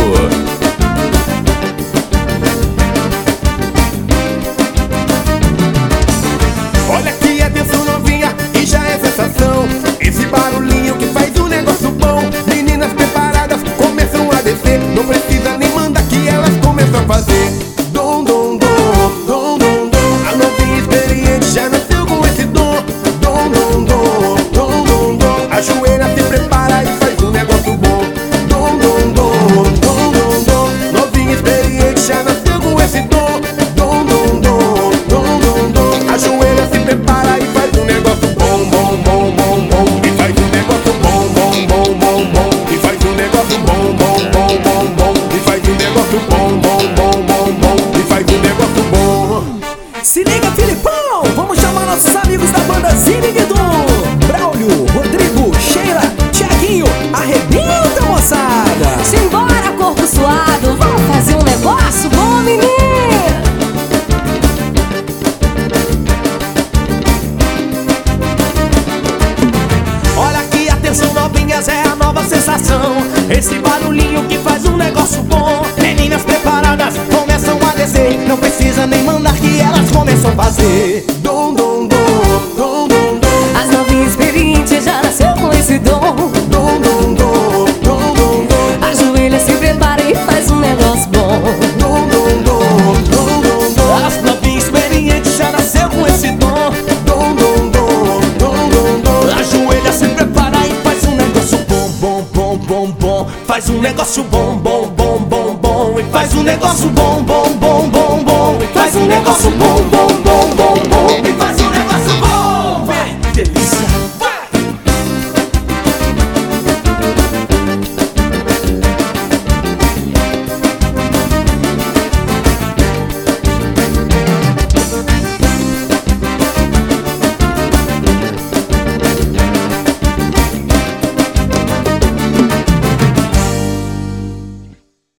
Olha que atenção novinha, e já é sensação. Esse barulhinho que faz um negócio bom. Meninas preparadas começam a descer. Não precisa nem mandar que elas começam a fazer. Dom, dom, dom, dom, dom, dom. A novinha experiente já nasceu com esse dom. Dom, dom, dom, dom, dom, dom. Ajoelha, se prepara e faz um negócio bom. Dom, dom, dom, dom, dom, dom. Novinha experiente já nasceu com esse dom. Dom, dom, dom, dom, dom, dom. Ajoelha, se prepara e faz um negócio bom, bom, bom, bom, bom. E faz um negócio bom, bom, bom, bom, bom. E faz um negócio bom, bom, bom, bom, bom. E faz um negócio bom, bom, bom, bom, bom. E faz um negócio bom. Se liga, Filipão! Vamos chamar nossos amigos da banda Ziriguidum. Braulio, Rodrigo, Sheila, Thiaguinho. Arrebenta, moçada! Simbora, corpo suado, vamos fazer um negócio bom, menino. Olha que atenção, novinhas, é a nova sensação. Esse barulhinho que faz um negócio bom. Meninas preparadas começam a descer. Não precisa nem mandar que elas começam a fazer. Dom, dom, dom, dom, dom, dom. As novinhas experientes já nasceu com esse dom. Dom, dom, dom, dom, dom, dom. Ajoelha, se prepara e faz um negócio bom. Dom, dom, dom, dom, dom, dom. As novinhas experientes já nasceu com esse dom. Dom, dom, dom, dom, dom, dom. Ajoelha, se prepara e faz um negócio bom, bom, bom, bom, bom. Faz um negócio bom, bom, bom, bom, bom. E faz um negócio bom, bom,